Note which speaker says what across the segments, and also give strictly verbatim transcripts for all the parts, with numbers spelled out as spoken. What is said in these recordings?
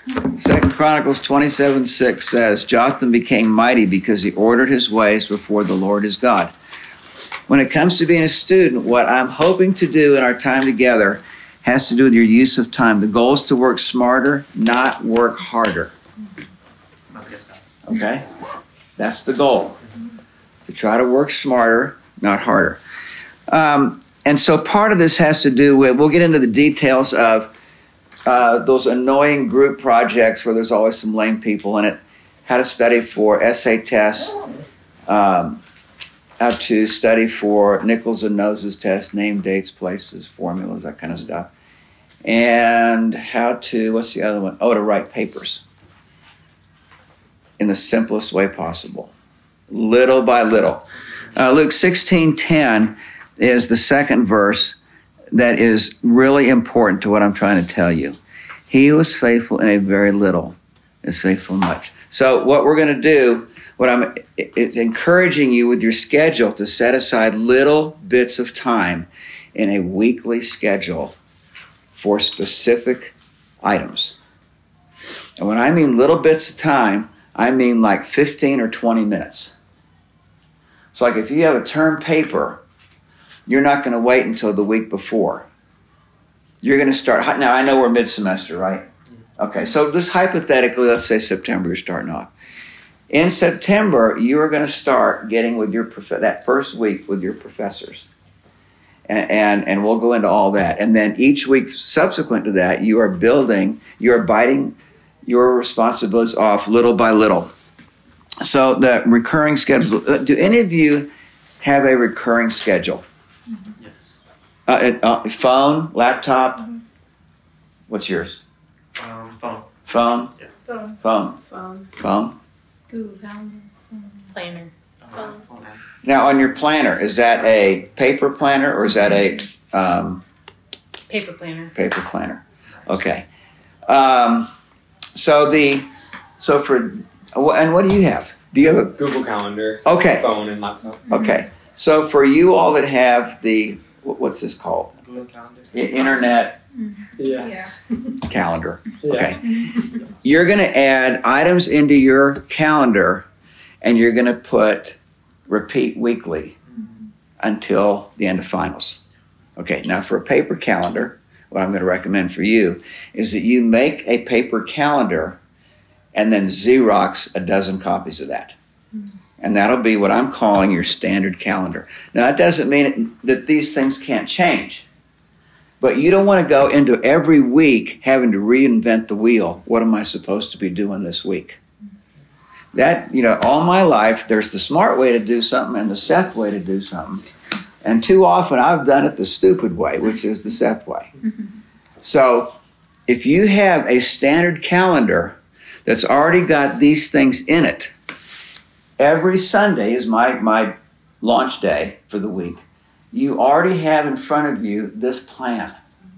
Speaker 1: Second Chronicles twenty-seven six says, Jotham became mighty because he ordered his ways before the Lord his God. When it comes to being a student, what I'm hoping to do in our time together has to do with your use of time. The goal is to work smarter, not work harder. Okay? That's the goal. To try to work smarter, not harder. Um, and so part of this has to do with, we'll get into the details of uh, those annoying group projects where there's always some lame people in it, how to study for essay tests, um, how to study for Nichols and Noses tests, name, dates, places, formulas, that kind of stuff. And how to, what's the other one? Oh, to write papers in the simplest way possible, little by little. Uh, Luke sixteen ten is the second verse that is really important to what I'm trying to tell you. He who is faithful in a very little is faithful in much. So what we're going to do, what I'm it's encouraging you with your schedule to set aside little bits of time in a weekly schedule for specific items. And when I mean little bits of time, I mean like fifteen or twenty minutes. So like if you have a term paper, you're not going to wait until the week before. You're going to start, now I know we're mid-semester, right? Okay, so just hypothetically, let's say September, you're starting off. In September, you are going to start getting with your, prof- that first week with your professors. And, and, and we'll go into all that. And then each week subsequent to that, you are building, you are biting your responsibilities off little by little. So the recurring schedule, do any of you have a recurring schedule?
Speaker 2: Yes.
Speaker 1: Uh, uh, phone, laptop? Mm-hmm. What's yours?
Speaker 2: Um, phone.
Speaker 1: Phone?
Speaker 2: Yeah.
Speaker 3: Phone.
Speaker 1: Phone.
Speaker 3: Phone.
Speaker 1: Phone?
Speaker 3: Google Calendar. Planner.
Speaker 2: Phone. Phone.
Speaker 1: Now on your planner, is that a paper planner or is that a um,
Speaker 3: Paper planner.
Speaker 1: paper planner? Okay. Um, so the, so for, and what do you have? Do you have a,
Speaker 4: Google Calendar.
Speaker 1: Okay.
Speaker 4: Phone and laptop.
Speaker 1: okay. So for you all that have the, what's this called?
Speaker 2: Google Calendar.
Speaker 1: I- Internet
Speaker 4: Yeah.
Speaker 3: Yeah.
Speaker 1: calendar.
Speaker 4: Yeah.
Speaker 1: Okay. You're going to add items into your calendar and you're going to put repeat weekly until the end of finals. Okay. Now for a paper calendar, what I'm going to recommend for you is that you make a paper calendar and then Xerox a dozen copies of that. And that'll be what I'm calling your standard calendar. Now, that doesn't mean it, that these things can't change. But you don't want to go into every week having to reinvent the wheel. What am I supposed to be doing this week? That, you know, all my life, there's the smart way to do something and the Seth way to do something. And too often I've done it the stupid way, which is the Seth way. So if you have a standard calendar that's already got these things in it, every Sunday is my, my launch day for the week. You already have in front of you this plan.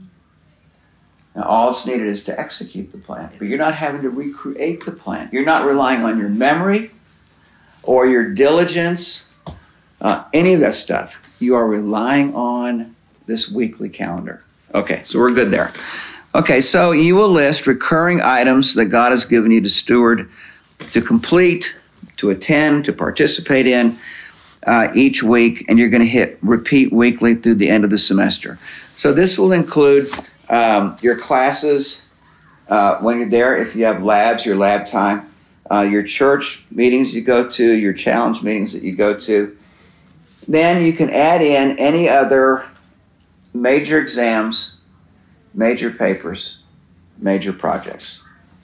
Speaker 1: Now, all it's needed is to execute the plan. But you're not having to recreate the plan. You're not relying on your memory or your diligence, uh, any of that stuff. You are relying on this weekly calendar. Okay, so we're good there. Okay, so you will list recurring items that God has given you to steward, to complete, to attend, to participate in uh, each week, and you're going to hit repeat weekly through the end of the semester. So this will include um, your classes uh, when you're there, if you have labs, your lab time, uh, your church meetings you go to, your challenge meetings that you go to. Then you can add in any other major exams, major papers, major projects.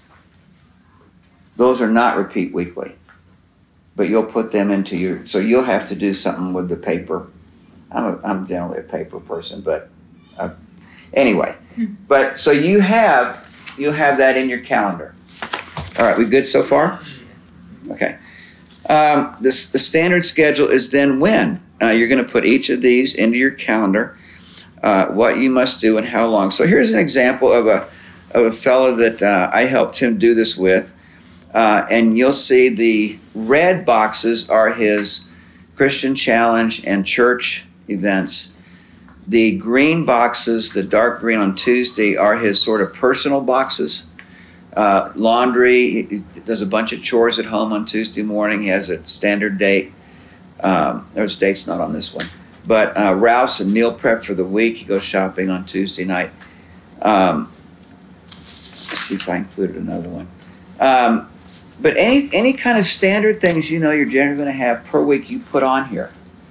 Speaker 1: Those are not repeat weekly, but you'll put them into your, so you'll have to do something with the paper. I'm, a, I'm generally a paper person, but uh, anyway. But so you have, you'll have that in your calendar. All right, we good so far? Okay. Um, this, the standard schedule is then when. Uh, you're going to put each of these into your calendar, uh, what you must do and how long. So here's an example of a of a fellow that uh, I helped him do this with. Uh, and you'll see the red boxes are his Christian Challenge and church events. The green boxes, the dark green on Tuesday, are his sort of personal boxes. Uh, laundry, he does a bunch of chores at home on Tuesday morning. He has a standard date. Um, there's dates not on this one. But uh, Rouse and meal prep for the week. He goes shopping on Tuesday night. Um, let's see if I included another one. Um, but any any kind of standard things you know you're generally going to have per week, you put on here.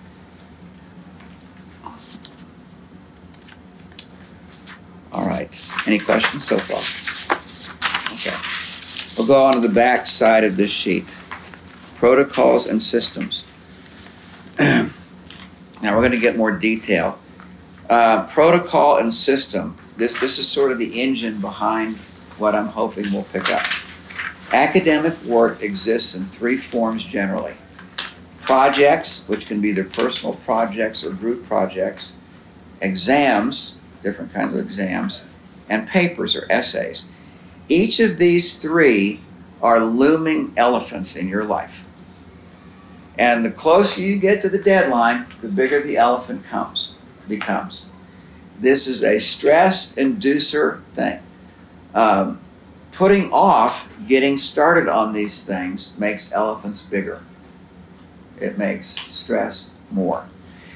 Speaker 1: All right. Any questions so far? Okay. We'll go on to the back side of this sheet. Protocols and systems. Now we're going to get more detail. Uh, protocol and system. This, this is sort of the engine behind what I'm hoping we'll pick up. Academic work exists in three forms generally. Projects, which can be either personal projects or group projects. Exams, different kinds of exams, and papers or essays. Each of these three are looming elephants in your life. And the closer you get to the deadline, the bigger the elephant comes, becomes. This is a stress inducer thing. Um, putting off getting started on these things makes elephants bigger. It makes stress more.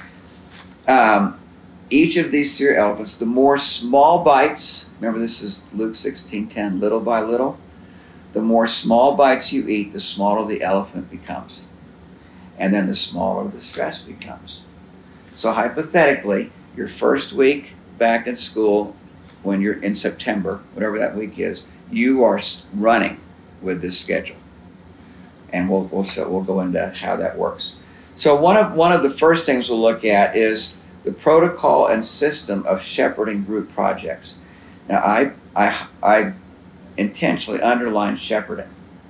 Speaker 1: Um, Each of these three elephants, the more small bites, remember this is Luke sixteen ten, little by little, the more small bites you eat, the smaller the elephant becomes. And then the smaller the stress becomes. So hypothetically, your first week back in school, when you're in September, whatever that week is, you are running with this schedule. And we'll we'll, show, we'll go into how that works. So one of one of the first things we'll look at is the protocol and system of shepherding group projects. Now, I, I, I intentionally underlined shepherding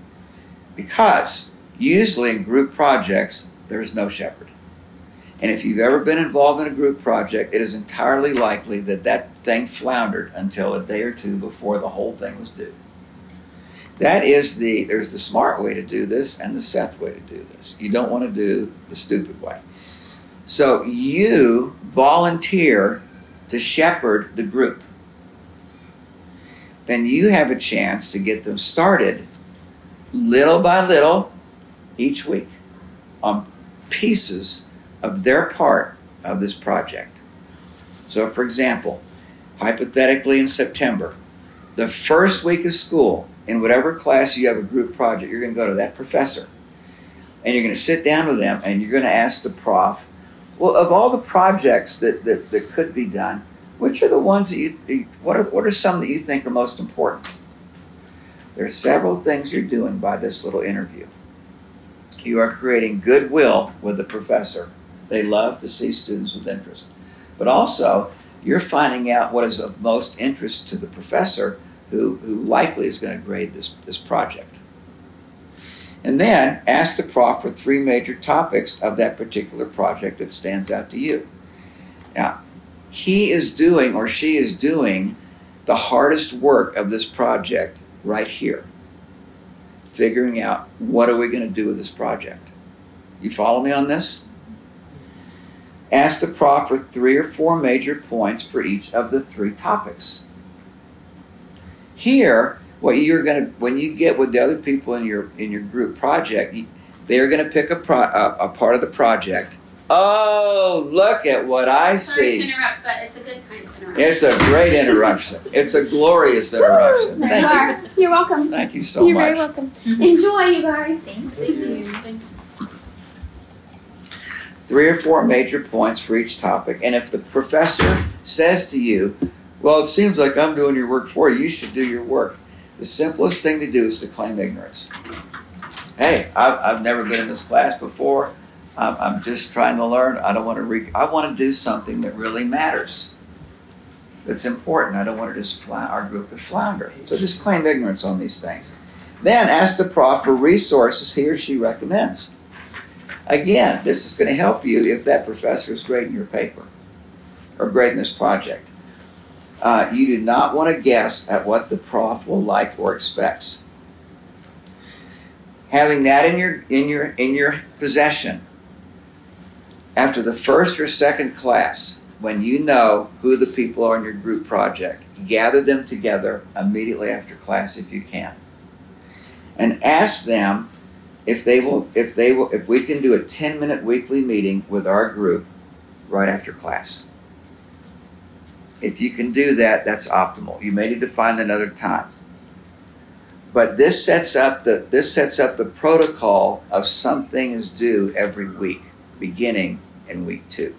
Speaker 1: because usually in group projects, there's no shepherd. And if you've ever been involved in a group project, it is entirely likely that that thing floundered until a day or two before the whole thing was due. That is the, there's the smart way to do this and the Seth way to do this. You don't want to do the stupid way. So you volunteer to shepherd the group. Then you have a chance to get them started little by little each week on pieces of their part of this project. So for example, hypothetically in September, the first week of school, in whatever class you have a group project, you're going to go to that professor and you're going to sit down with them and you're going to ask the prof, well, of all the projects that, that, that could be done, which are the ones that you, what are, what are some that you think are most important? There are several things you're doing by this little interview. You are creating goodwill with the professor. They love to see students with interest. But also, you're finding out what is of most interest to the professor who, who likely is going to grade this, this project. And then ask the prof for three major topics of that particular project that stands out to you. Now, he is doing or she is doing the hardest work of this project right here. Figuring out what are we going to do with this project. You follow me on this? Ask the prof for three or four major points for each of the three topics. Here, what you're going to, when you get with the other people in your in your group project, they're going to pick a, pro, a a part of the project. Oh, look at what I see!
Speaker 4: Sorry to interrupt, but it's a good kind of interruption.
Speaker 1: It's a great interruption. It's a glorious interruption. Thank
Speaker 4: you.
Speaker 1: you.
Speaker 4: Are. You're welcome.
Speaker 1: Thank you so
Speaker 4: You're
Speaker 1: much.
Speaker 4: You're very welcome. Mm-hmm. Enjoy, you guys.
Speaker 3: Thank you.
Speaker 1: Three or four major points for each topic, and if the professor says to you, "Well, it seems like I'm doing your work for you. You should do your work." The simplest thing to do is to claim ignorance. Hey, I've, I've never been in this class before. I'm, I'm just trying to learn. I don't want to re- I want to do something that really matters. That's important. I don't want to just fly our group to flounder. So just claim ignorance on these things. Then ask the prof for resources he or she recommends. Again, this is going to help you if that professor is grading your paper or grading this project. Uh, you do not want to guess at what the prof will like or expects. Having that in your in your in your possession, after the first or second class, when you know who the people are in your group project, gather them together immediately after class if you can. And ask them if they will, if they will, if we can do a ten minute weekly meeting with our group right after class. If you can do that, that's optimal. You may need to find another time. But this sets up the this sets up the protocol of something is due every week, beginning in week two.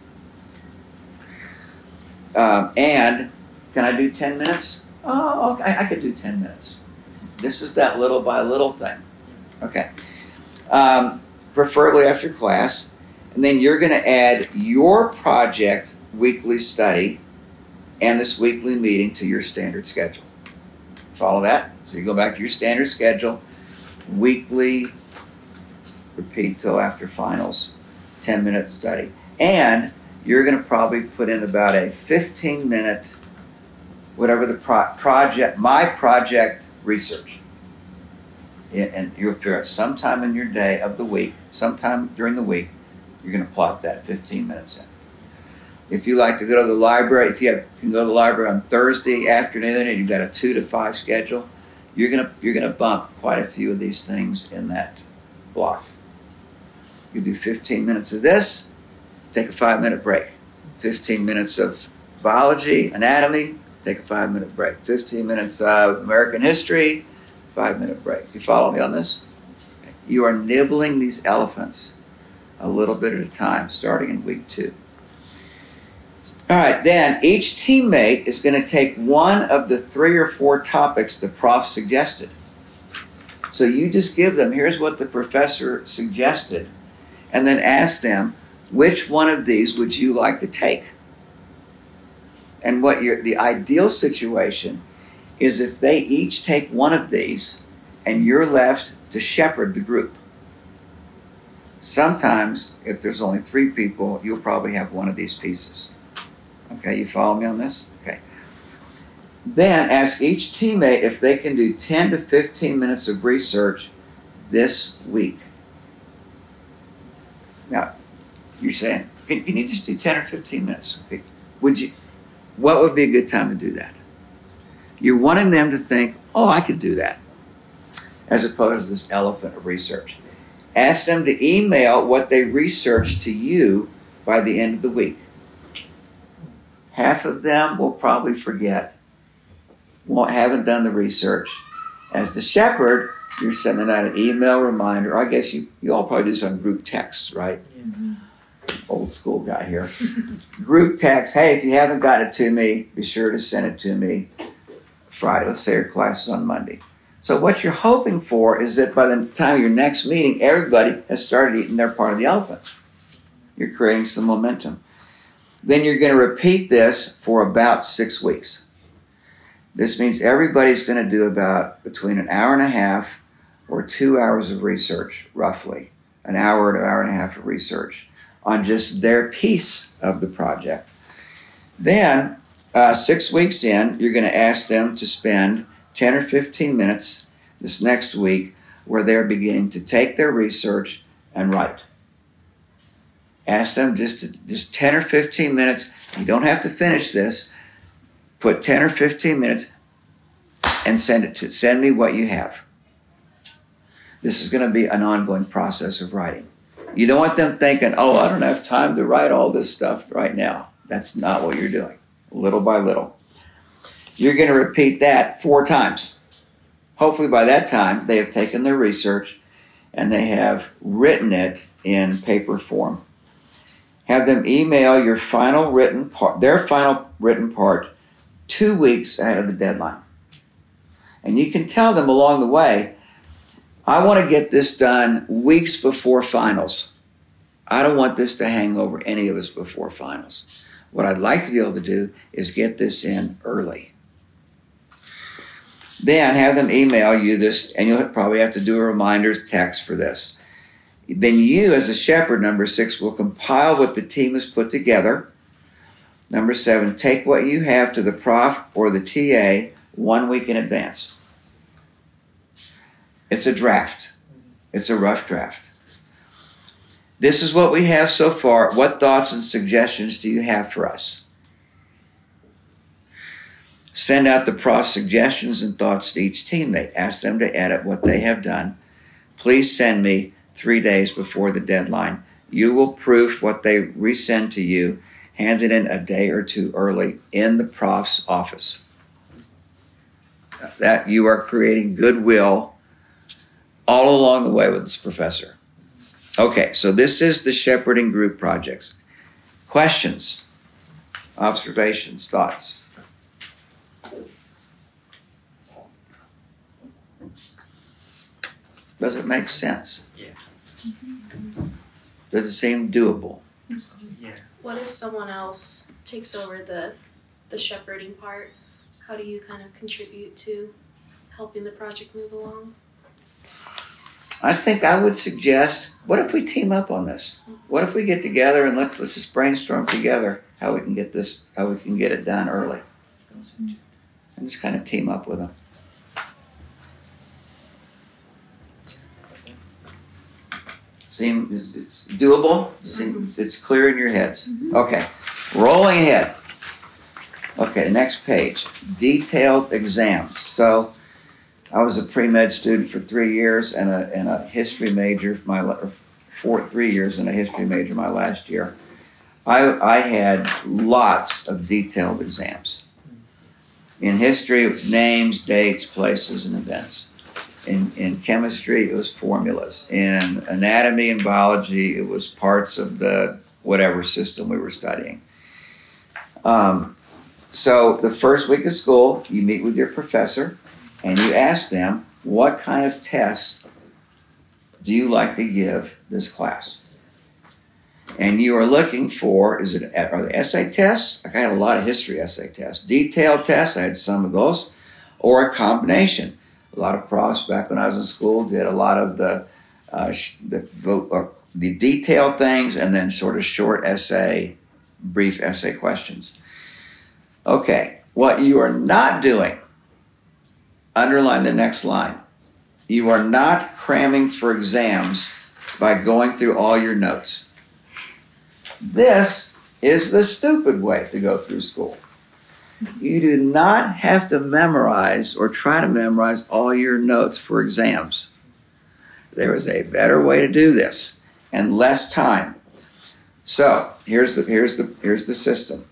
Speaker 1: Um, and can I do ten minutes? Oh, okay, I could do ten minutes. This is that little by little thing. Okay. Um, preferably after class. And then you're going to add your project weekly study and this weekly meeting to your standard schedule. Follow that? So you go back to your standard schedule, weekly, repeat till after finals, ten minute study. And you're going to probably put in about a fifteen minute, whatever the pro- project, my project research. And you'll figure out sometime in your day of the week, sometime during the week, you're going to plot that fifteen minutes in. If you like to go to the library, if you have, can go to the library on Thursday afternoon and you've got a two to five schedule, you're going to you're going to bump quite a few of these things in that block. You do fifteen minutes of this, take a five minute break. fifteen minutes of biology, anatomy, take a five minute break. fifteen minutes of American history, five minute break. You follow me on this? You are nibbling these elephants a little bit at a time, starting in week two. All right, then each teammate is going to take one of the three or four topics the prof suggested. So you just give them, here's what the professor suggested, and then ask them, which one of these would you like to take? And what your the ideal situation is if they each take one of these and you're left to shepherd the group. Sometimes, if there's only three people, you'll probably have one of these pieces. Okay, you follow me on this? Okay. Then ask each teammate if they can do ten to fifteen minutes of research this week. Now, you're saying, can, can you just do ten or fifteen minutes? Okay. Would you? What would be a good time to do that? You're wanting them to think, oh, I could do that, as opposed to this elephant of research. Ask them to email what they researched to you by the end of the week. Half of them will probably forget, won't, haven't done the research. As the shepherd, you're sending out an email reminder. I guess you, you all probably do this on group texts, right? Mm-hmm. Old school guy here. Group text, hey, if you haven't got it to me, be sure to send it to me Friday. Let's say your class is on Monday. So what you're hoping for is that by the time of your next meeting, everybody has started eating their part of the elephant. You're creating some momentum. Then you're going to repeat this for about six weeks. This means everybody's going to do about between an hour and a half or two hours of research, roughly. An hour to an hour and a half of research on just their piece of the project. Then, uh, six weeks in, you're going to ask them to spend ten or fifteen minutes this next week where they're beginning to take their research and write. Ask them just to, just ten or fifteen minutes. You don't have to finish this. Put ten or fifteen minutes and send it to send me what you have. This is going to be an ongoing process of writing. You don't want them thinking, oh, I don't have time to write all this stuff right now. That's not what you're doing. Little by little. You're going to repeat that four times. Hopefully by that time they have taken their research and they have written it in paper form. Have them email your final written part, their final written part, two weeks ahead of the deadline. And you can tell them along the way, I want to get this done weeks before finals. I don't want this to hang over any of us before finals. What I'd like to be able to do is get this in early. Then have them email you this, and you'll probably have to do a reminder text for this. Then you, as a shepherd, number six, will compile what the team has put together. Number seven, take what you have to the prof or the T A one week in advance. It's a draft. It's a rough draft. This is what we have so far. What thoughts and suggestions do you have for us? Send out the prof suggestions and thoughts to each teammate. Ask them to edit what they have done. Please send me three days before the deadline. You will proof what they resend to you, hand it in a day or two early in the prof's office. That you are creating goodwill all along the way with this professor. Okay, so this is the shepherding group projects. Questions, observations, thoughts? Does it make sense?
Speaker 2: Yeah.
Speaker 1: Does it seem doable?
Speaker 2: Yeah.
Speaker 5: What if someone else takes over the the shepherding part? How do you kind of contribute to helping the project move along?
Speaker 1: I think I would suggest, what if we team up on this? What if we get together and let's let's just brainstorm together how we can get this, how we can get it done early, and just kind of team up with them. Seems it's doable. Seems it's clear in your heads. Okay, rolling ahead. Okay, next page. Detailed exams. So, I was a pre-med student for three years and a and a history major for my or four three years and a history major my last year. I I had lots of detailed exams. In history, it was names, dates, places, and events. In in chemistry, it was formulas. In anatomy and biology, it was parts of the whatever system we were studying. Um, so the first week of school, you meet with your professor, and you ask them, what kind of tests do you like to give this class? And you are looking for, is it are the essay tests? I had a lot of history essay tests. Detailed tests, I had some of those, or a combination. A lot of profs back when I was in school did a lot of the uh, sh- the, the, uh, the detailed things and then sort of short essay, brief essay questions. Okay, what you are not doing, underline the next line. You are not cramming for exams by going through all your notes. This is the stupid way to go through school. You do not have to memorize or try to memorize all your notes for exams. There is a better way to do this and less time. So here's the here's the here's the system.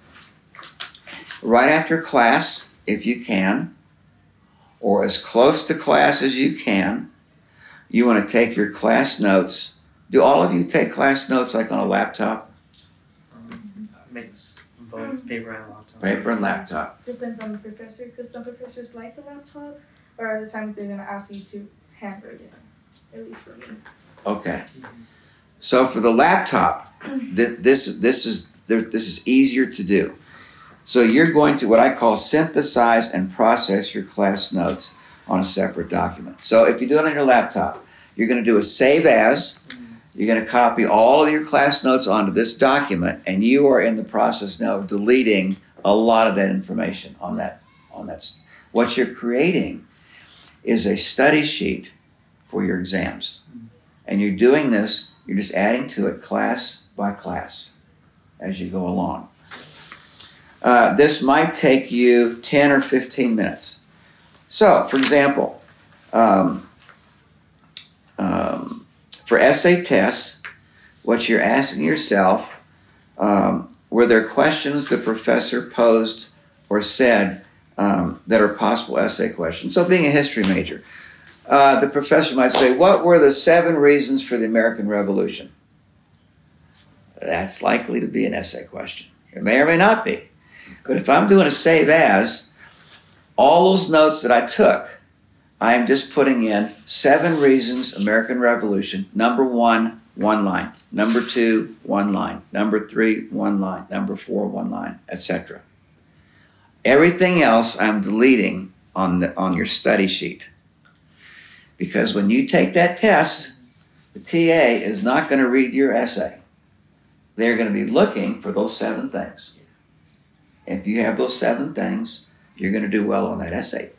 Speaker 1: Right after class, if you can, or as close to class as you can, you want to take your class notes. Do all of you take class notes like on a laptop?
Speaker 2: Um, mix both paper and laptop.
Speaker 1: Paper and laptop.
Speaker 6: Depends on the professor, because some professors like the laptop, or other times they're going to ask you to handwrite it, at least for me.
Speaker 1: Okay. So for the laptop, th- this this is this is easier to do. So you're going to what I call synthesize and process your class notes on a separate document. So if you do it on your laptop, you're going to do a save as. You're going to copy all of your class notes onto this document, and you are in the process now of deleting a lot of that information on that. On that, what you're creating is a study sheet for your exams, and you're doing this. You're just adding to it class by class as you go along. Uh, this might take you ten or fifteen minutes. So, for example, um, um, for essay tests, what you're asking yourself, um, were there questions the professor posed or said um, that are possible essay questions? So being a history major, uh, the professor might say, what were the seven reasons for the American Revolution? That's likely to be an essay question. It may or may not be. But if I'm doing a save as, all those notes that I took, I am just putting in seven reasons American Revolution. Number one, one line. Number two, one line. Number three, one line. Number four, one line, et cetera. Everything else I'm deleting on the on your study sheet. Because when you take that test, the T A is not going to read your essay. They're going to be looking for those seven things. If you have those seven things, you're going to do well on that essay.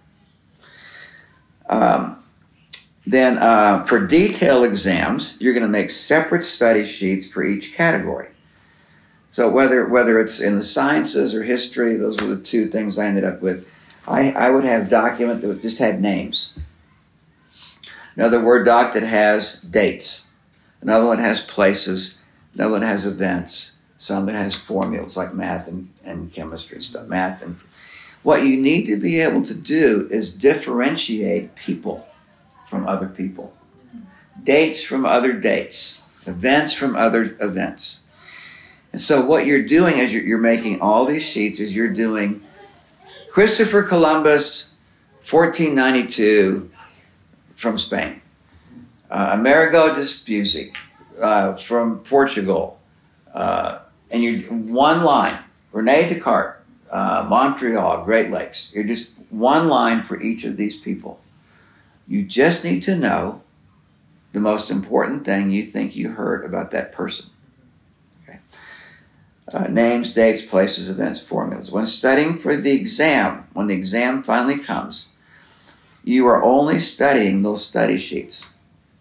Speaker 1: Um, then uh, for detail exams, you're going to make separate study sheets for each category. So whether whether it's in the sciences or history, those were the two things I ended up with. I, I would have a document that just had names. Another Word doc that has dates. Another one has places. Another one has events. Some that has formulas like math and, and chemistry and stuff. Math and what you need to be able to do is differentiate people from other people. Dates from other dates. Events from other events. And so what you're doing as you're, you're making all these sheets is you're doing Christopher Columbus, fourteen ninety-two, from Spain. Uh, Amerigo Vespucci, uh, from Portugal. Uh, and you're one line. Rene Descartes, uh, Montreal, Great Lakes. You're just one line for each of these people. You just need to know the most important thing you think you heard about that person. Okay. Uh, names, dates, places, events, formulas. When studying for the exam, when the exam finally comes, you are only studying those study sheets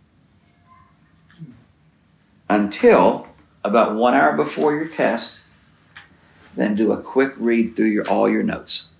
Speaker 1: until about one hour before your test. Then do a quick read through your all your notes.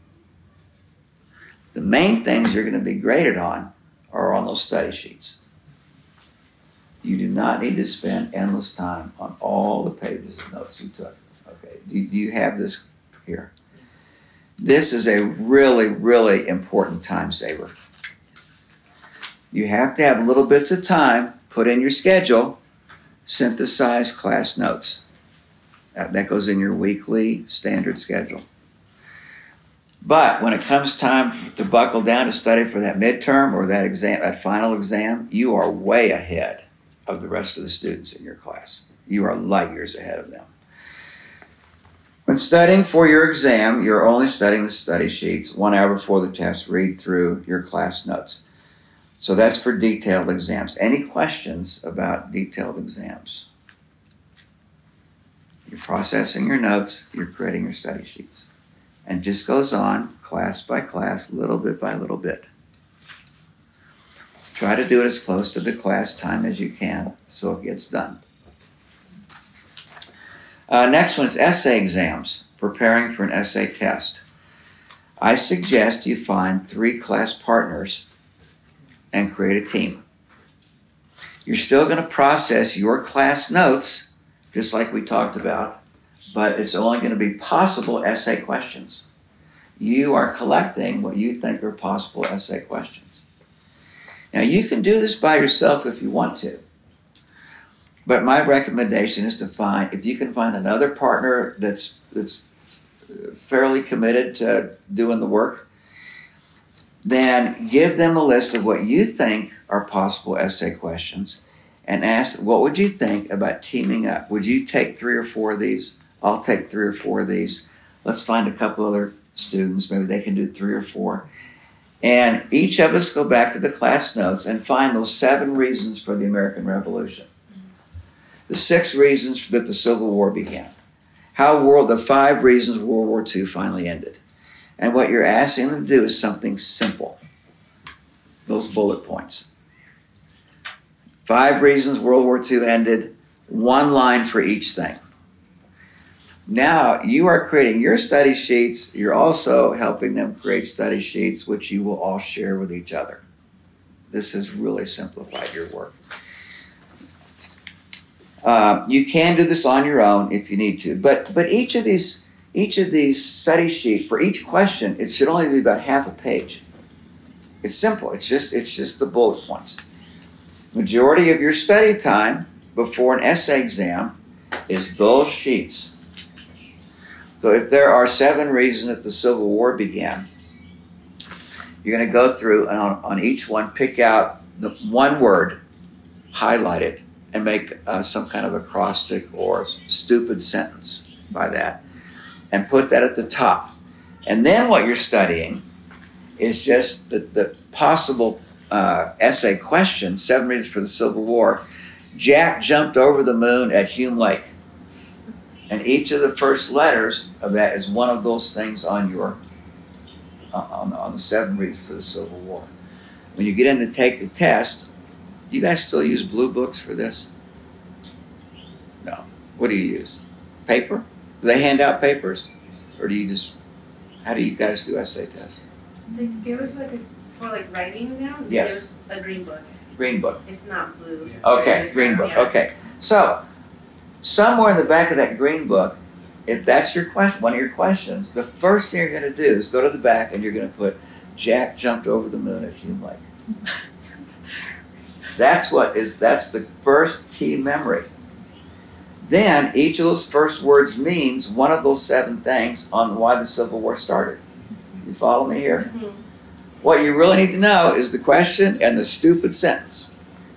Speaker 1: The main things you're going to be graded on are on those study sheets. You do not need to spend endless time on all the pages of notes you took. Okay, do, do you have this here? This is a really, really important time saver. You have to have little bits of time put in your schedule, synthesize class notes. That, that goes in your weekly standard schedule. But when it comes time to buckle down to study for that midterm or that exam, that final exam, you are way ahead of the rest of the students in your class. You are light years ahead of them. When studying for your exam, you're only studying the study sheets. One hour before the test, read through your class notes. So that's for detailed exams. Any questions about detailed exams? You're processing your notes, you're creating your study sheets. And just goes on class by class, little bit by little bit. Try to do it as close to the class time as you can so it gets done. Uh, next one is essay exams, preparing for an essay test. I suggest you find three class partners and create a team. You're still going to process your class notes, just like we talked about, but it's only going to be possible essay questions. You are collecting what you think are possible essay questions. Now, you can do this by yourself if you want to, but my recommendation is to find, if you can find another partner that's that's fairly committed to doing the work, then give them a list of what you think are possible essay questions and ask, what would you think about teaming up? Would you take three or four of these? I'll take three or four of these. Let's find a couple other students. Maybe they can do three or four. And each of us go back to the class notes and find those seven reasons for the American Revolution. The six reasons that the Civil War began. How world, the five reasons World War Two finally ended. And what you're asking them to do is something simple. Those bullet points. Five reasons World War Two ended, one line for each thing. Now you are creating your study sheets. You're also helping them create study sheets, which you will all share with each other. This has really simplified your work. Uh, you can do this on your own if you need to, but but each of these each of these study sheets for each question, it should only be about half a page. It's simple. It's just it's just the bullet points. Majority of your study time before an essay exam is those sheets. So if there are seven reasons that the Civil War began, you're going to go through and on, on each one pick out the one word, highlight it, and make uh, some kind of acrostic or stupid sentence by that, and put that at the top. And then what you're studying is just the, the possible uh, essay question, seven reasons for the Civil War. Jack jumped over the moon at Hume Lake. And each of the first letters of that is one of those things on your uh, on, on the seven reasons for the Civil War. When you get in to take the test, do you guys still use blue books for this? No. What do you use? Paper? Do they hand out papers? Or do you just How do you guys do essay tests?
Speaker 7: They give us like a, for like writing now, they
Speaker 1: Yes.
Speaker 7: give us a green book.
Speaker 1: Green book.
Speaker 7: It's not blue. It's
Speaker 1: Okay,
Speaker 7: very-
Speaker 1: green book.
Speaker 7: yeah.
Speaker 1: Okay. So, somewhere in the back of that green book, if that's your question, one of your questions, the first thing you're going to do is go to the back and you're going to put Jack jumped over the moon at Hume Lake. That's what is, that's the first key memory. Then each of those first words means one of those seven things on why the Civil War started. You follow me here?
Speaker 7: Mhm.
Speaker 1: What you really need to know is the question and the stupid sentence.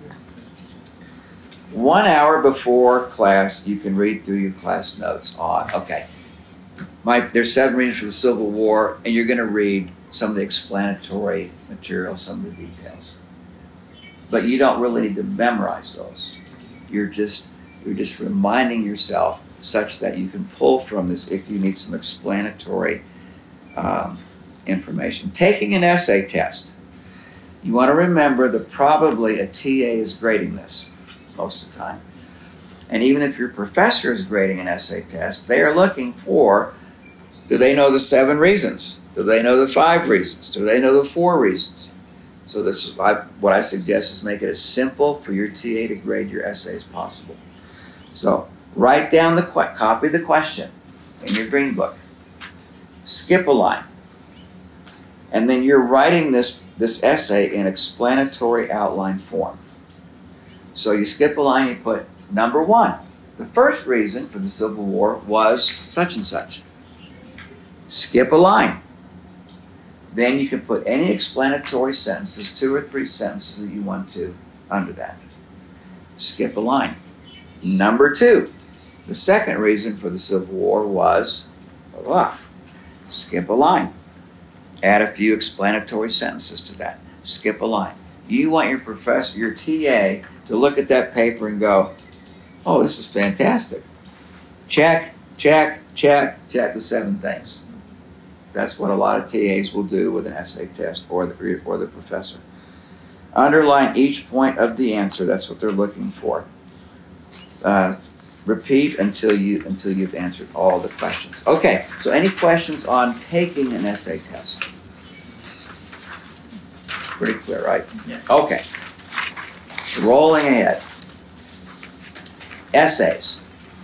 Speaker 1: One hour before class, you can read through your class notes on, okay, my, there's seven reasons for the Civil War, and you're going to read some of the explanatory material, some of the details. But you don't really need to memorize those. You're just, you're just reminding yourself such that you can pull from this if you need some explanatory um, information. Taking an essay test. You want to remember that probably a T A is grading this most of the time. And even if your professor is grading an essay test, they are looking for, do they know the seven reasons? Do they know the five reasons? Do they know the four reasons? So this is I, what I suggest is make it as simple for your T A to grade your essay as possible. So write down the que- copy the question in your green book. Skip a line. And then you're writing this, this essay in explanatory outline form. So you skip a line, you put number one. The first reason for the Civil War was such and such. Skip a line. Then you can put any explanatory sentences, two or three sentences that you want to, under that. Skip a line. Number two. The second reason for the Civil War was, blah, blah. Skip a line. Add a few explanatory sentences to that. Skip a line. You want your professor, your T A, to look at that paper and go, oh, this is fantastic. Check, check, check, check the seven things. That's what a lot of T As will do with an essay test or the, or the professor. Underline each point of the answer. That's what they're looking for. Uh, repeat until, you, until you've answered all the questions. Okay, so any questions on taking an essay test? Pretty clear, right?
Speaker 2: Yeah.
Speaker 1: Okay. Rolling ahead. Essays.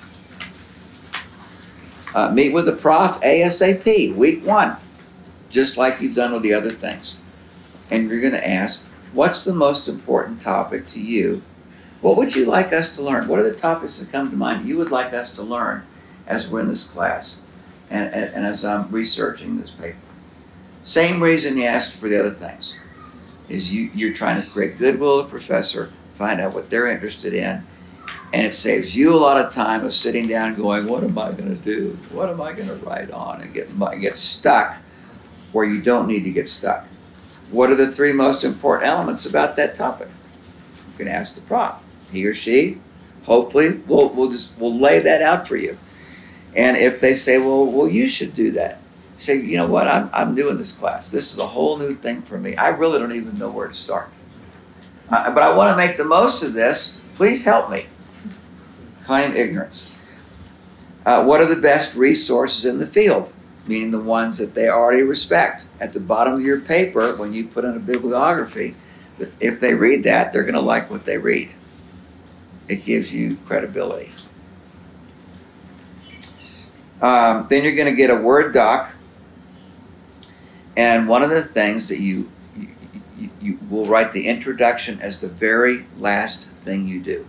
Speaker 1: Uh, meet with the prof ASAP, week one, just like you've done with the other things. And you're going to ask, what's the most important topic to you? What would you like us to learn? What are the topics that come to mind you would like us to learn as we're in this class and, and, and as I'm researching this paper? Same reason you asked for the other things, is you, you're trying to create goodwill with the professor, find out what they're interested in, and it saves you a lot of time of sitting down and going, what am I going to do? What am I going to write on? And get, get stuck where you don't need to get stuck. What are the three most important elements about that topic? You can ask the prof. He or she, hopefully, we'll, we'll just we'll lay that out for you. And if they say, well, well, you should do that, say, you know what, I'm, I'm new in this class. This is a whole new thing for me. I really don't even know where to start. Uh, but I want to make the most of this. Please help me. Claim ignorance. Uh, what are the best resources in the field? Meaning the ones that they already respect. At the bottom of your paper, when you put in a bibliography, if they read that, they're going to like what they read. It gives you credibility. Um, then you're going to get a Word doc. And one of the things that you, you, you, you will write the introduction as the very last thing you do.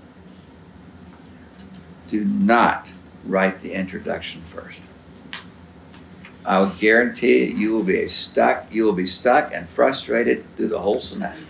Speaker 1: Do not write the introduction first. I'll guarantee you, you will be stuck. You will be stuck and frustrated through the whole semester.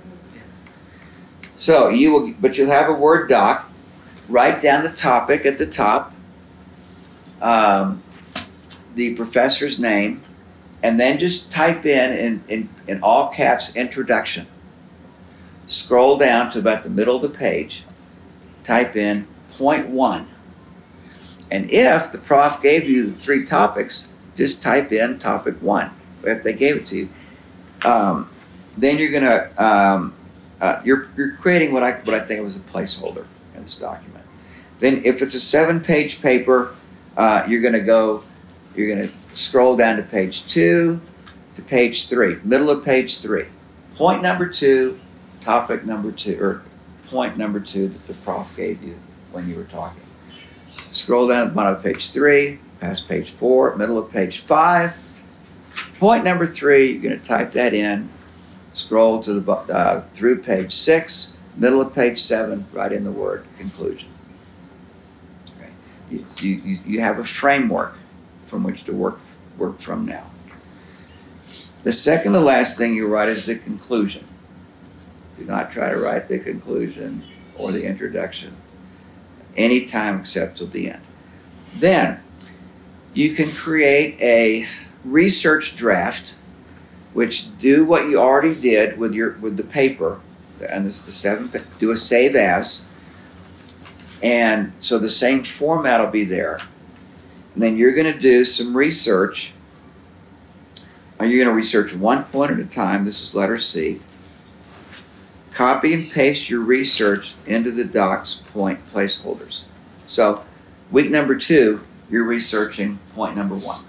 Speaker 1: So you will, but you'll have a Word doc. Write down the topic at the top, um, the professor's name, and then just type in, in in in all caps introduction. Scroll down to about the middle of the page. Type in point one. And if the prof gave you the three topics, just type in topic one, if they gave it to you. Um, then you're going to, um, uh, you're you're creating what I what I think was a placeholder in this document. Then if it's a seven-page paper, uh, you're going to go you're going to scroll down to page two to page three, middle of page three. Point number two, topic number two, or point number two that the prof gave you when you were talking. Scroll down to the bottom of page three, past page four, middle of page five. Point number three, you're going to type that in, scroll to the uh, through page six, middle of page seven, write in the word conclusion. Okay. You, you, you have a framework from which to work, work from now. The second to last thing you write is the conclusion. Do not try to write the conclusion or the introduction anytime except till the end. Then you can create a research draft which do what you already did with your with the paper, and this is the seven, do a save as, and so the same format will be there. And then you're going to do some research. Or you're going to research one point at a time. This is letter C. Copy and paste your research into the doc's point placeholders. So week number two, you're researching point number one.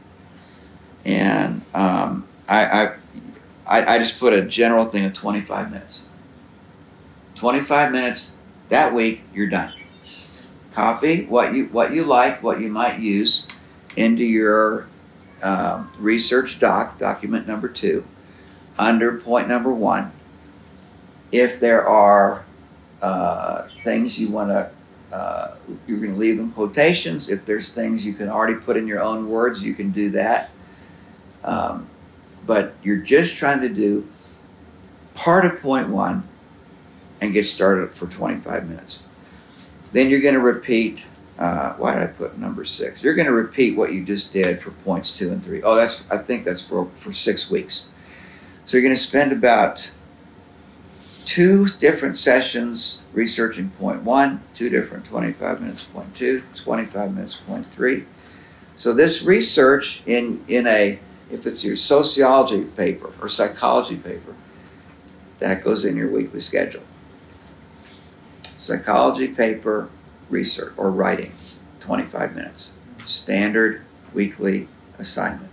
Speaker 1: And um, I, I, I just put a general thing of twenty-five minutes. twenty-five minutes, that week, you're done. Copy what you, what you like, what you might use into your um, research doc, document number two, under point number one. If there are uh, things you want to, uh, you're going to leave in quotations. If there's things you can already put in your own words, you can do that. Um, but you're just trying to do part of point one and get started for twenty-five minutes. Then you're going to repeat, uh, why did I put number six? You're going to repeat what you just did for points two and three. Oh, that's, I think that's for, for six weeks. So you're going to spend about two different sessions researching point one, two different twenty-five minutes point two, twenty-five minutes point three. So this research in, in a, if it's your sociology paper or psychology paper, that goes in your weekly schedule. Psychology paper, research or writing, twenty-five minutes. Standard weekly assignment.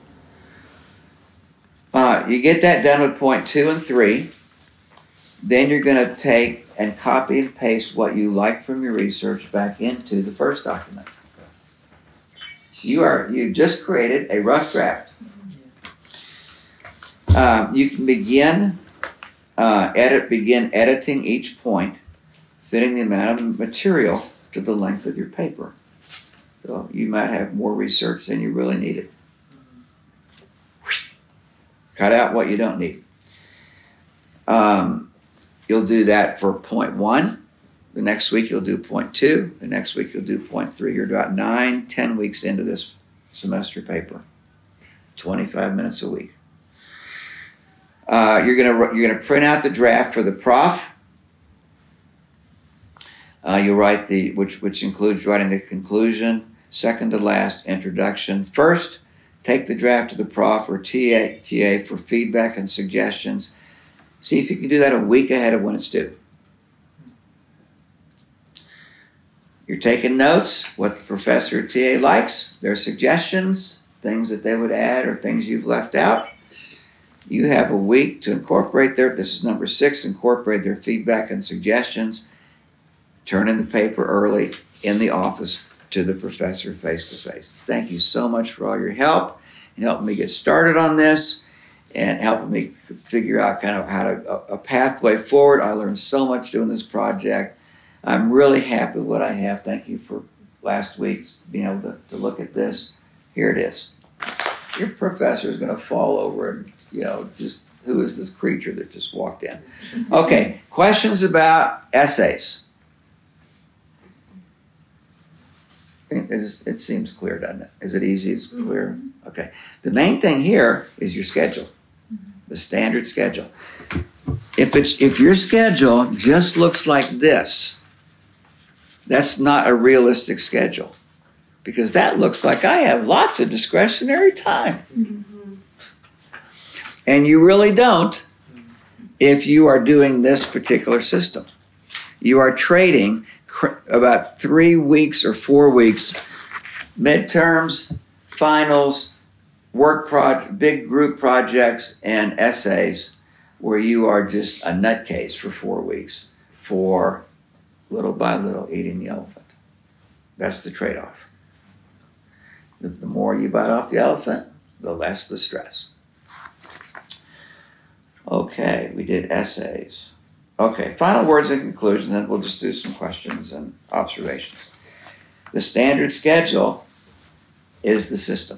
Speaker 1: Uh, you get that done with point two and three. Then you're going to take and copy and paste what you like from your research back into the first document. You are you just created a rough draft. Uh, you can begin uh, edit begin editing each point, fitting the amount of material to the length of your paper. So you might have more research than you really needed. Cut out what you don't need. Um, you'll do that for point one. The next week you'll do point two. The next week you'll do point three. You're about nine, ten weeks into this semester paper. twenty-five minutes a week. Uh, you're gonna you're gonna print out the draft for the prof. Uh, you'll write the which which includes writing the conclusion, second to last, introduction. First, take the draft to the prof or T A T A for feedback and suggestions. See if you can do that a week ahead of when it's due. You're taking notes, what the professor or T A likes, their suggestions, things that they would add or things you've left out. You have a week to incorporate their, this is number six, incorporate their feedback and suggestions. Turn in the paper early in the office to the professor face-to-face. Thank you so much for all your help and helping me get started on this and helping me figure out kind of how to, a, a pathway forward. I learned so much doing this project. I'm really happy with what I have. Thank you for last week's being able to, to look at this. Here it is. Your professor is going to fall over and, you know, just, who is this creature that just walked in? Okay, questions about essays? It, is, it seems clear, doesn't it? Is it easy? It's clear? Okay. The main thing here is your schedule, the standard schedule. If it's if your schedule just looks like this, that's not a realistic schedule, because that looks like I have lots of discretionary time. Mm-hmm. And you really don't if you are doing this particular system. You are trading cr- about three weeks or four weeks, midterms, finals, work pro- big group projects, and essays where you are just a nutcase for four weeks for little by little eating the elephant. That's the trade-off. The, the more you bite off the elephant, the less the stress. Okay, we did essays. Okay, final words and conclusions, then we'll just do some questions and observations. The standard schedule is the system.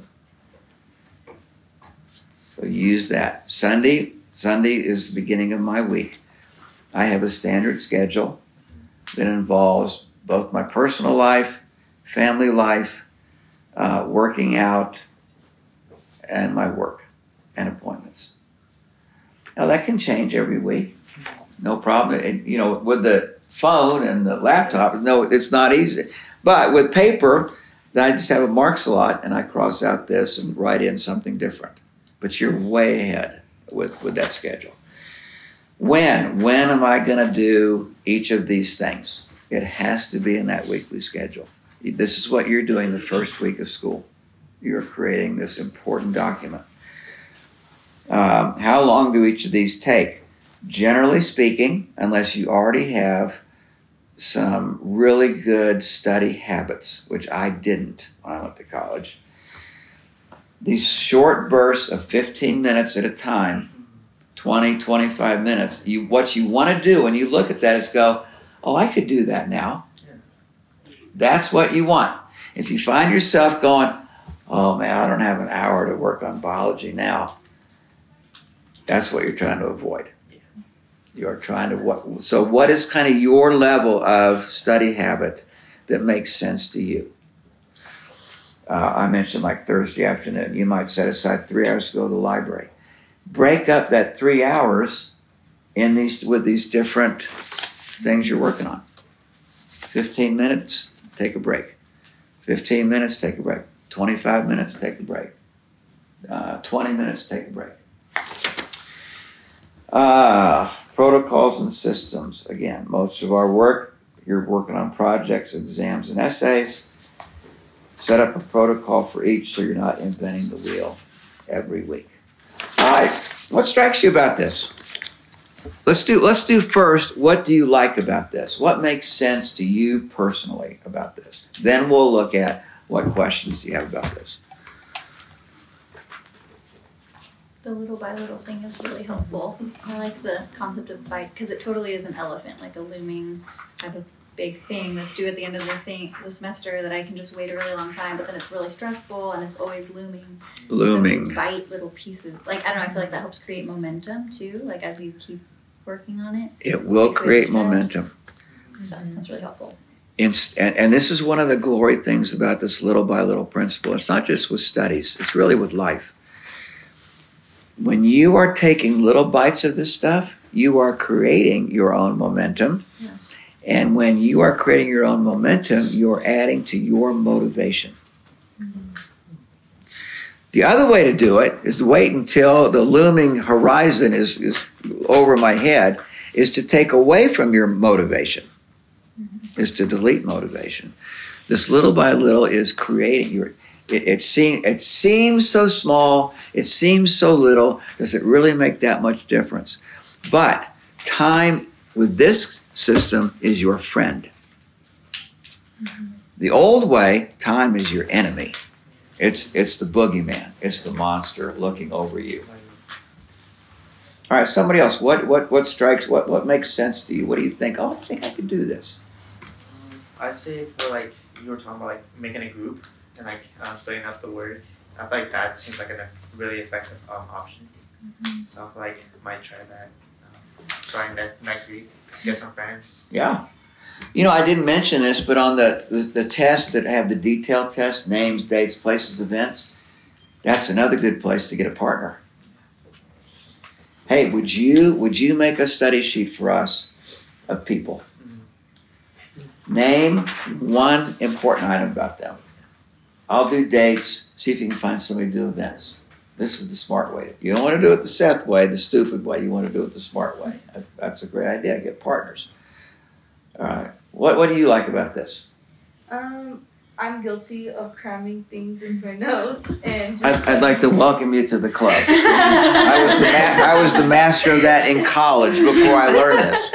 Speaker 1: So use that. Sunday, Sunday is the beginning of my week. I have a standard schedule that involves both my personal life, family life, uh, working out, and my work and appointments. Now that can change every week. No problem. And, you know, with the phone and the laptop, no, it's not easy. But with paper, I just have a marks a lot, and I cross out this and write in something different. But you're way ahead with, with that schedule. When? When am I going to do each of these things? It has to be in that weekly schedule. This is what you're doing the first week of school. You're creating this important document. Um, how long do each of these take? Generally speaking, unless you already have some really good study habits, which I didn't when I went to college, these short bursts of fifteen minutes at a time, twenty, twenty-five minutes, you, what you want to do when you look at that is go, oh, I could do that now. That's what you want. If you find yourself going, oh man, I don't have an hour to work on biology now, that's what you're trying to avoid. You're trying to, what, so what is kind of your level of study habit that makes sense to you? Uh, I mentioned like Thursday afternoon, you might set aside three hours to go to the library. Break up that three hours in these with these different things you're working on. fifteen minutes, take a break. fifteen minutes, take a break. twenty-five minutes, take a break. Uh, twenty minutes, take a break. Uh, protocols and systems. Again, most of our work, you're working on projects, exams, and essays. Set up a protocol for each so you're not inventing the wheel every week. All right, what strikes you about this? Let's do, let's do first, what do you like about this? What makes sense to you personally about this? Then we'll look at what questions do you have about this.
Speaker 3: The little by little thing is really helpful. I like the concept of bite because it totally is an elephant, like a looming type of big thing that's due at the end of the thing the semester that I can just wait a really long time, but then it's really stressful and it's always looming.
Speaker 1: Looming.
Speaker 3: So bite little pieces. Like I don't know, I feel like that helps create momentum too, like as you keep working on it.
Speaker 1: It will
Speaker 3: Takes away
Speaker 1: create
Speaker 3: stress.
Speaker 1: momentum.
Speaker 3: So that's really helpful.
Speaker 1: Inst- and, and this is one of the glory things about this little by little principle. It's not just with studies, it's really with life. When you are taking little bites of this stuff, you are creating your own momentum.
Speaker 3: Yeah.
Speaker 1: And when you are creating your own momentum, you're adding to your motivation. Mm-hmm. The other way to do it is to wait until the looming horizon is, is over my head, is to take away from your motivation, mm-hmm. is to delete motivation. This little by little is creating your... It, it, seem, it seems so small, it seems so little, does it really make that much difference? But time with this system is your friend. Mm-hmm. The old way, time is your enemy. It's, it's the boogeyman, it's the monster looking over you. All right, somebody else, what, what, what strikes, what, what makes sense to you? What do you think? Oh, I think I could do this.
Speaker 2: I'd say for like, you were talking about like making a group and like uh, splitting up the work. I feel like that seems like a really effective um, option. Mm-hmm. So I feel like I might try that um, starting next, next week. Get some friends.
Speaker 1: Yeah. You know, I didn't mention this, but on the, the, the tests that have the detailed test, names, dates, places, events, that's another good place to get a partner. Hey, would you would you make a study sheet for us of people? Mm-hmm. Name one important item about them. I'll do dates, see if you can find somebody to do events. This is the smart way. You don't want to do it the Seth way, the stupid way. You want to do it the smart way. That's a great idea. Get partners. All right. What What do you like about this?
Speaker 6: Um, I'm guilty of cramming things into my notes and just.
Speaker 1: I'd, I'd like to welcome you to the club. I was the ma- I was the master of that in college before I learned this.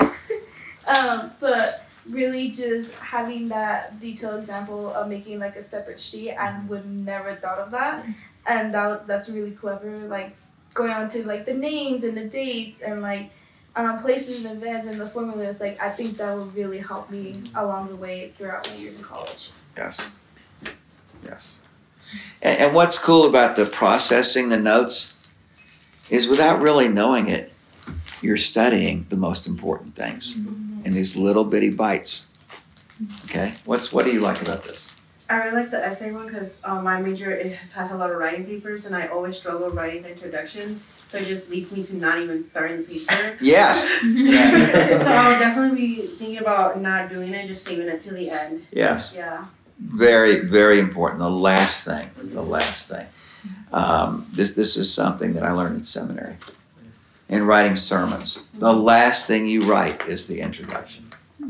Speaker 6: Um, but really just having that detailed example of making like a separate sheet, I would never thought of that, and that that's really clever. Like going on to like the names and the dates and like um, places and events and the formulas. Like I think that would really help me along the way throughout my years in college.
Speaker 1: Yes. Yes. And, and what's cool about the processing the notes is without really knowing it, you're studying the most important things in these little bitty bites. Okay? What's what do you like about this?
Speaker 7: I really like the essay one because um, my major it has, has a lot of writing papers and I always struggle writing the introduction, so it just leads me to not even starting the paper.
Speaker 1: Yes.
Speaker 7: So I'll definitely be thinking about not doing it, just saving it till the end.
Speaker 1: Yes.
Speaker 7: Yeah.
Speaker 1: Very, very important. The last thing. The last thing. Um, this this is something that I learned in seminary. In writing sermons, the last thing you write is the introduction.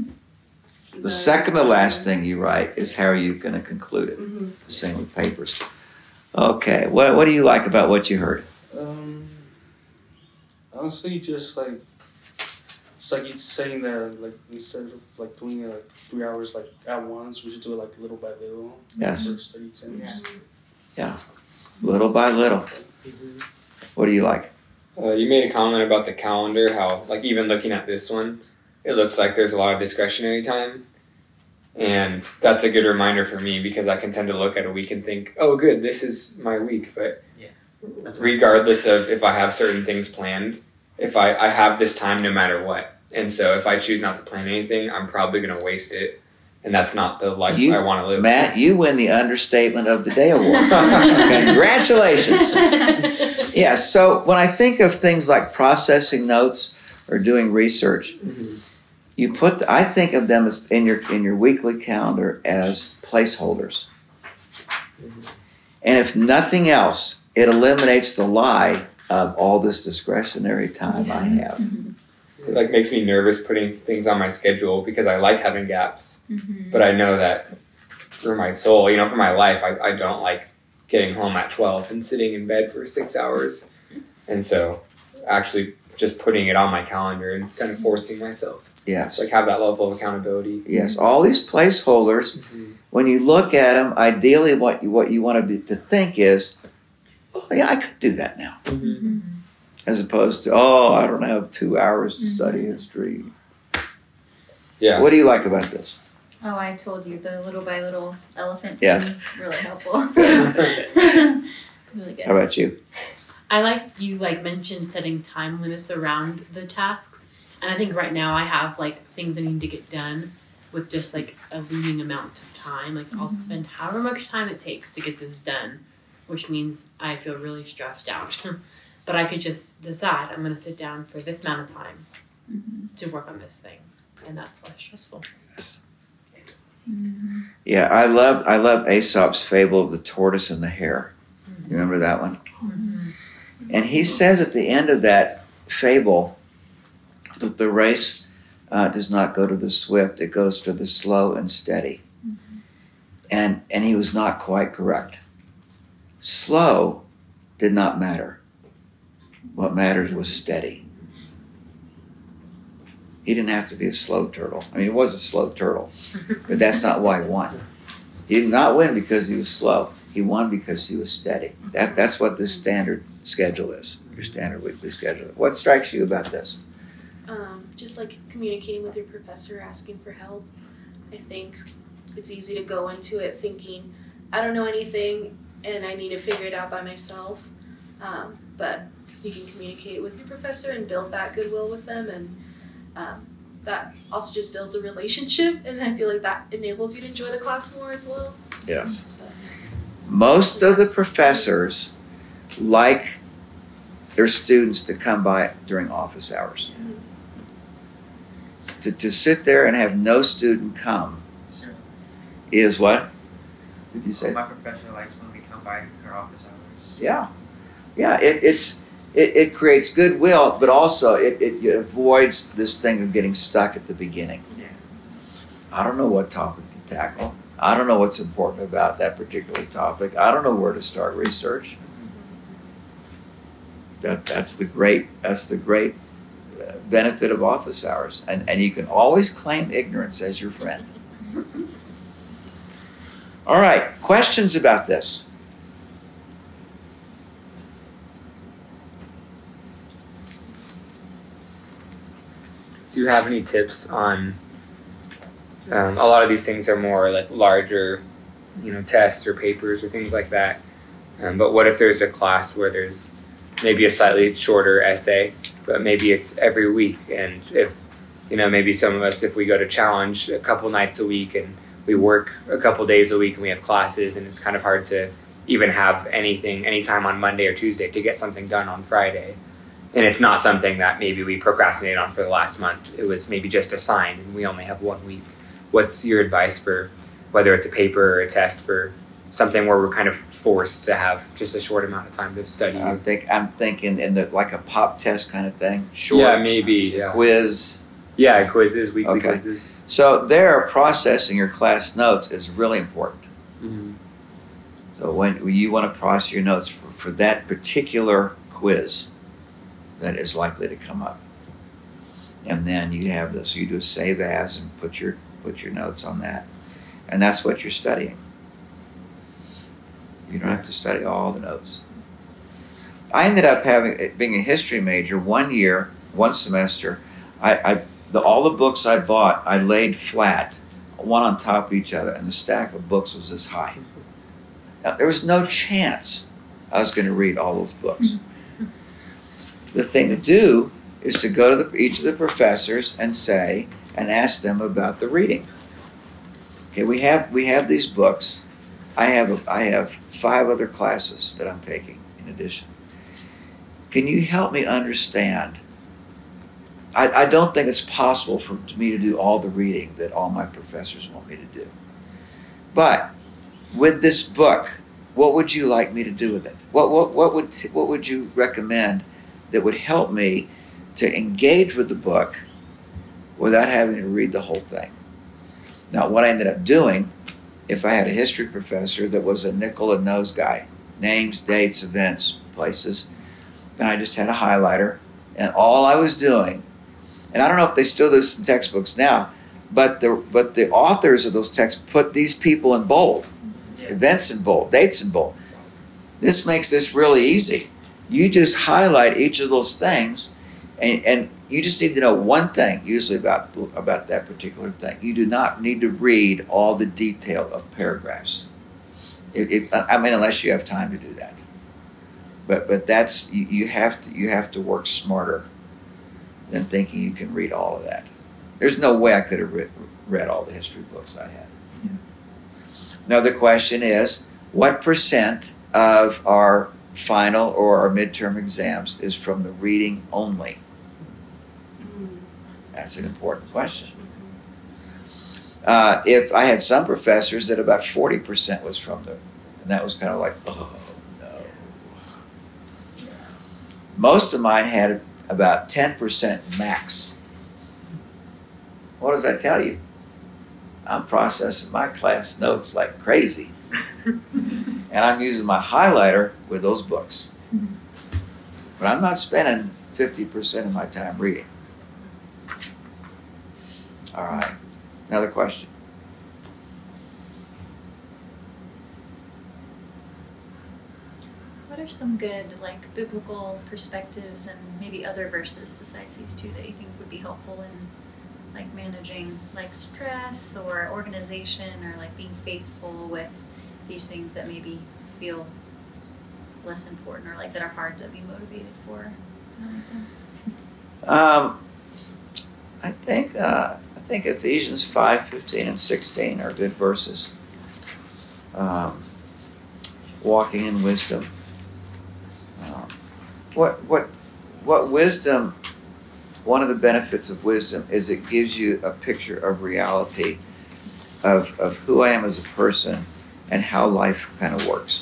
Speaker 1: The second to last thing you write is how are you going to conclude it.
Speaker 7: Mm-hmm.
Speaker 1: The same with papers. Okay, what what do you like about what you heard?
Speaker 8: Um, honestly, just like it's like it's saying that like instead of like doing it like three hours like at once, we should do it like little by little.
Speaker 1: Yes.
Speaker 8: For study exams.
Speaker 1: Yeah, little by little.
Speaker 8: Mm-hmm.
Speaker 1: What do you like?
Speaker 9: Uh, you made a comment about the calendar, how, like, even looking at this one, it looks like there's a lot of discretionary time. And that's a good reminder for me because I can tend to look at a week and think, oh, good, this is my week. But
Speaker 2: Yeah, that's
Speaker 9: regardless of if I have certain things planned, if I, I have this time no matter what. And so if I choose not to plan anything, I'm probably going to waste it. And that's not the life
Speaker 1: You,
Speaker 9: I want to live.
Speaker 1: Matt, you win the Understatement of the Day award. Congratulations. Yeah, so when I think of things like processing notes or doing research,
Speaker 9: Mm-hmm.
Speaker 1: you put I think of them as in your in your weekly calendar as placeholders.
Speaker 9: Mm-hmm.
Speaker 1: And if nothing else, it eliminates the lie of all this discretionary time I have.
Speaker 9: It like makes me nervous putting things on my schedule because I like having gaps.
Speaker 3: Mm-hmm.
Speaker 9: But I know that for my soul, you know, for my life, I, I don't like getting home at twelve and sitting in bed for six hours. And so actually just putting it on my calendar and kind of forcing myself
Speaker 1: Yes.
Speaker 9: to like have that level of accountability.
Speaker 1: Yes, all these placeholders,
Speaker 9: Mm-hmm.
Speaker 1: when you look at them, ideally what you what you want to be, to think is, oh yeah, I could do that now.
Speaker 9: Mm-hmm.
Speaker 1: As opposed to, oh, I don't have two hours to study history.
Speaker 9: Yeah.
Speaker 1: What do you like about this?
Speaker 3: Oh, I told you the little by little elephant
Speaker 1: Yes.
Speaker 3: thing, really helpful. Really good.
Speaker 1: How about you?
Speaker 10: I like you like mentioned setting time limits around the tasks, and I think right now I have like things I need to get done with just like a looming amount of time. Like I'll spend however much time it takes to get this done, which means I feel really stressed out. But I could just decide I'm going to sit down for this amount of time
Speaker 3: Mm-hmm.
Speaker 10: to work on this thing, and that's less stressful.
Speaker 1: Yes.
Speaker 3: Mm-hmm.
Speaker 1: Yeah, I love I love Aesop's fable of the tortoise and the hare. You remember that one?
Speaker 3: Mm-hmm.
Speaker 1: And he says at the end of that fable that the race uh, does not go to the swift, it goes to the slow and steady.
Speaker 3: Mm-hmm.
Speaker 1: And and he was not quite correct. Slow did not matter. What matters was steady. He didn't have to be a slow turtle. I mean, he was a slow turtle, but that's not why he won. He did not win because he was slow. He won because he was steady. That That's what this standard schedule is, your standard weekly schedule. What strikes you about this?
Speaker 5: Um, just like communicating with your professor, asking for help. I think it's easy to go into it thinking, I don't know anything and I need to figure it out by myself. Um, but you can communicate with your professor and build that goodwill with them, and um, that also just builds a relationship, and I feel like that enables you to enjoy the class more as well.
Speaker 1: Yes.
Speaker 5: So,
Speaker 1: Most of the professors like their students to come by during office hours. To, to sit there and have no student come
Speaker 2: Sure.
Speaker 1: is what? Did you say?
Speaker 2: My professor likes when we come by her office hours.
Speaker 1: Yeah. Yeah, it, it's it, it creates goodwill, but also it, it avoids this thing of getting stuck at the beginning.
Speaker 2: Yeah.
Speaker 1: I don't know what topic to tackle. I don't know what's important about that particular topic. I don't know where to start research. That that's the great that's the great benefit of office hours, and and you can always claim ignorance as your friend. All right, questions about this?
Speaker 9: Do you have any tips on? Um, a lot of these things are more like larger, you know, tests or papers or things like that. Um, but what if there's a class where there's maybe a slightly shorter essay, but maybe it's every week, and if, you know, maybe some of us, if we go to challenge a couple nights a week and we work a couple days a week and we have classes, and it's kind of hard to even have anything, any time on Monday or Tuesday to get something done on Friday. And it's not something that maybe we procrastinated on for the last month. It was maybe just assigned and we only have one week. What's your advice for whether it's a paper or a test for something where we're kind of forced to have just a short amount of time to study?
Speaker 1: I think I'm thinking in the like a pop test kind of thing. Short,
Speaker 9: yeah, maybe yeah.
Speaker 1: quiz.
Speaker 9: Yeah, quizzes, weekly
Speaker 1: Okay.
Speaker 9: quizzes.
Speaker 1: So there, processing your class notes is really important.
Speaker 9: Mm-hmm.
Speaker 1: So when you want to process your notes for, for that particular quiz that is likely to come up, and then you have this, you do a save as and put your put your notes on that, and that's what you're studying. You don't have to study all the notes. I ended up having being a history major one year, one semester. I, I the, all the books I bought, I laid flat, one on top of each other, and the stack of books was this high. Now, there was no chance I was going to read all those books. The thing to do is to go to the, each of the professors and say and ask them about the reading. Okay, we have we have these books. I have a, I have five other classes that I'm taking in addition. Can you help me understand? I, I don't think it's possible for me to do all the reading that all my professors want me to do. But with this book, what would you like me to do with it? What what what would what would you recommend that would help me to engage with the book without having to read the whole thing? Now, what I ended up doing, if I had a history professor that was a nickel and nose guy, names, dates, events, places, then I just had a highlighter, and all I was doing, and I don't know if they still do this in textbooks now, but the but the authors of those texts put these people in bold,
Speaker 2: Yeah.
Speaker 1: events in bold, dates in bold. This makes this really easy. You just highlight each of those things, and, and you just need to know one thing, usually about about that particular thing. You do not need to read all the detail of paragraphs. If, if, I mean, unless you have time to do that. But but that's you, you have to you have to work smarter than thinking you can read all of that. There's no way I could have read, read all the history books I had.
Speaker 2: Yeah.
Speaker 1: Now the question is, what percent of our final or our midterm exams is from the reading only? That's an important question. Uh, if I had some professors that about forty percent was from the, and that was kind of like, oh no. Most of mine had about ten percent max. What does that tell you? I'm processing my class notes like crazy. And I'm using my highlighter with those books. But I'm not spending fifty percent of my time reading. All right. Another question.
Speaker 3: What are some good, like, biblical perspectives and maybe other verses besides these two that you think would be helpful in, like, managing, like, stress or organization or, like, being faithful with these things that maybe feel less important or, like, that are hard to be motivated for? Does that make sense?
Speaker 1: Um, I think uh, I think Ephesians five, fifteen, and sixteen are good verses. Um, walking in wisdom. Um, what what what wisdom? One of the benefits of wisdom is it gives you a picture of reality, of of who I am as a person, and how life kind of works.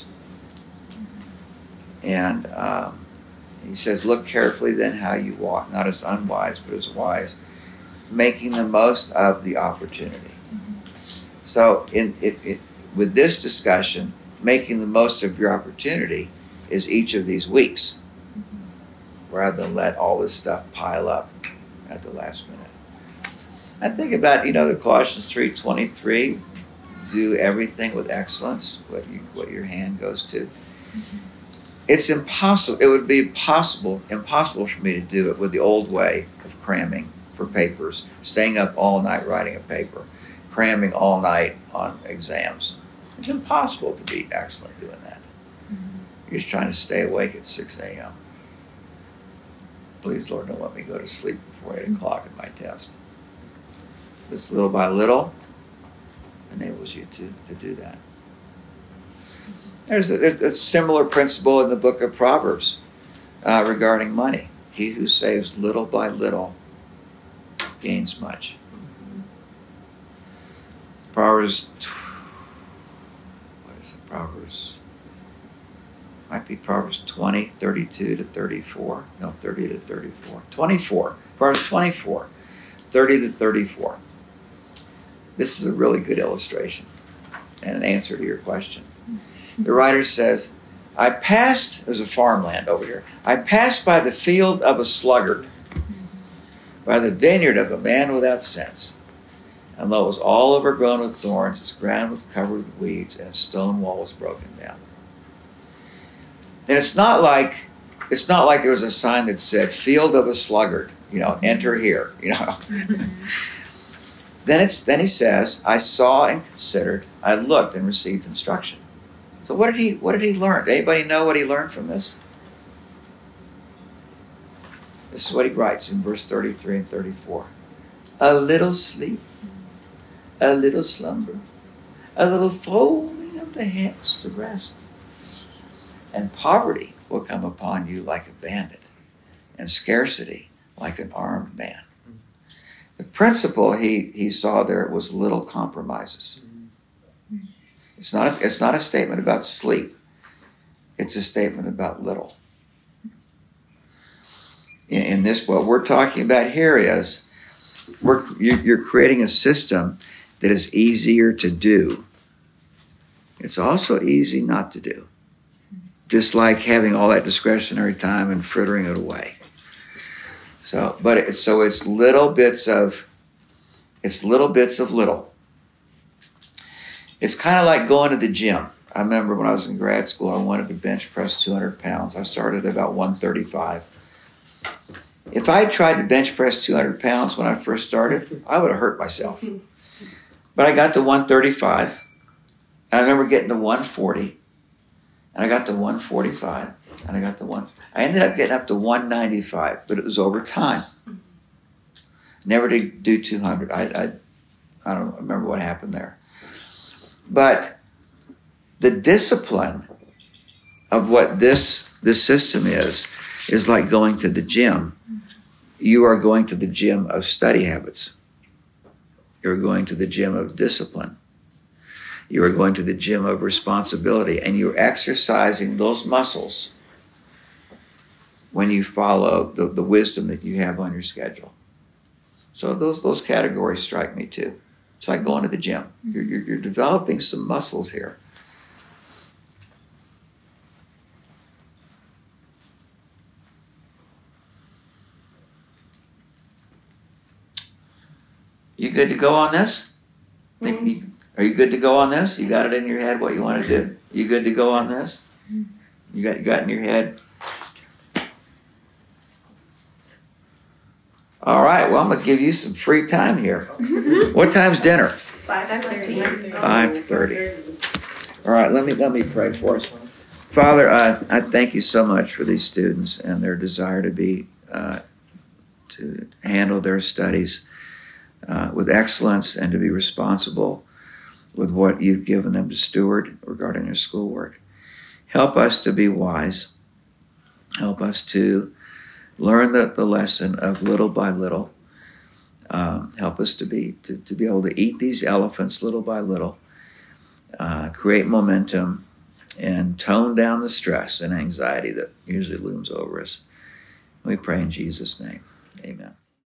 Speaker 1: And um, he says, "Look carefully then how you walk, not as unwise, but as wise, making the most of the opportunity." So in it, it, with this discussion, making the most of your opportunity is each of these weeks, rather than let all this stuff pile up at the last minute. I think about, you know, the Colossians three twenty-three, do everything with excellence, what you what your hand goes to. It's impossible, it would be possible, impossible for me to do it with the old way of cramming for papers, staying up all night writing a paper, cramming all night on exams. It's impossible to be excellent doing that. You're just trying to stay awake at six a.m. Please, Lord, don't let me go to sleep before eight o'clock at my test. This little by little enables you to, to do that. There's a, there's a similar principle in the book of Proverbs uh, regarding money. He who saves little by little gains much. Proverbs, what is it? Proverbs, might be Proverbs twenty, thirty-two to thirty-four. No, thirty to thirty-four. twenty-four. Proverbs twenty-four, thirty to thirty-four. This is a really good illustration and an answer to your question. The writer says, I passed, there's a farmland over here, I passed by the field of a sluggard, by the vineyard of a man without sense. And lo, it was all overgrown with thorns, its ground was covered with weeds, and its stone wall was broken down. And it's not like, it's not like there was a sign that said, field of a sluggard, you know, enter here, you know. Then it's then he says, I saw and considered, I looked and received instruction. So what did he what did he learn? Anybody know what he learned from this? This is what he writes in verse thirty-three and thirty-four. A little sleep, a little slumber, a little folding of the hands to rest. And poverty will come upon you like a bandit, and scarcity like an armed man. The principle he, he saw there was little compromises. It's not, a, it's not a statement about sleep. It's a statement about little. In, in this, what we're talking about here is we're, you, you're creating a system that is easier to do. It's also easy not to do. Just like having all that discretionary time and frittering it away. So, but it, so it's little bits of, it's little bits of little. It's kind of like going to the gym. I remember when I was in grad school, I wanted to bench press two hundred pounds. I started at about one thirty-five. If I had tried to bench press two hundred pounds when I first started, I would have hurt myself. But I got to one thirty-five. And I remember getting to one forty. And I got to one forty-five. And I got to one. I ended up getting up to one ninety-five, but it was over time. Never did do two hundred. I, I, I don't remember what happened there. But the discipline of what this this system is is like going to the gym. You are going to the gym of study habits. You're going to the gym of discipline. You are going to the gym of responsibility, and you're exercising those muscles when you follow the, the wisdom that you have on your schedule. So those those categories strike me too. It's like going to the gym. You're, you're, you're developing some muscles here. You good to go on this? Mm-hmm. You, are you good to go on this? You got it in your head what you want to do? You good to go on this? You got, you got in your head? All right, well, I'm going to give you some free time here. What time's dinner?
Speaker 6: five thirty.
Speaker 1: five thirty. All right, let me let me pray for us. Father, I, I thank you so much for these students and their desire to be, uh, to handle their studies uh, with excellence and to be responsible with what you've given them to steward regarding their schoolwork. Help us to be wise. Help us to learn the, the lesson of little by little. Um, help us to be to, to be able to eat these elephants little by little, uh, create momentum, and tone down the stress and anxiety that usually looms over us. We pray in Jesus' name. Amen.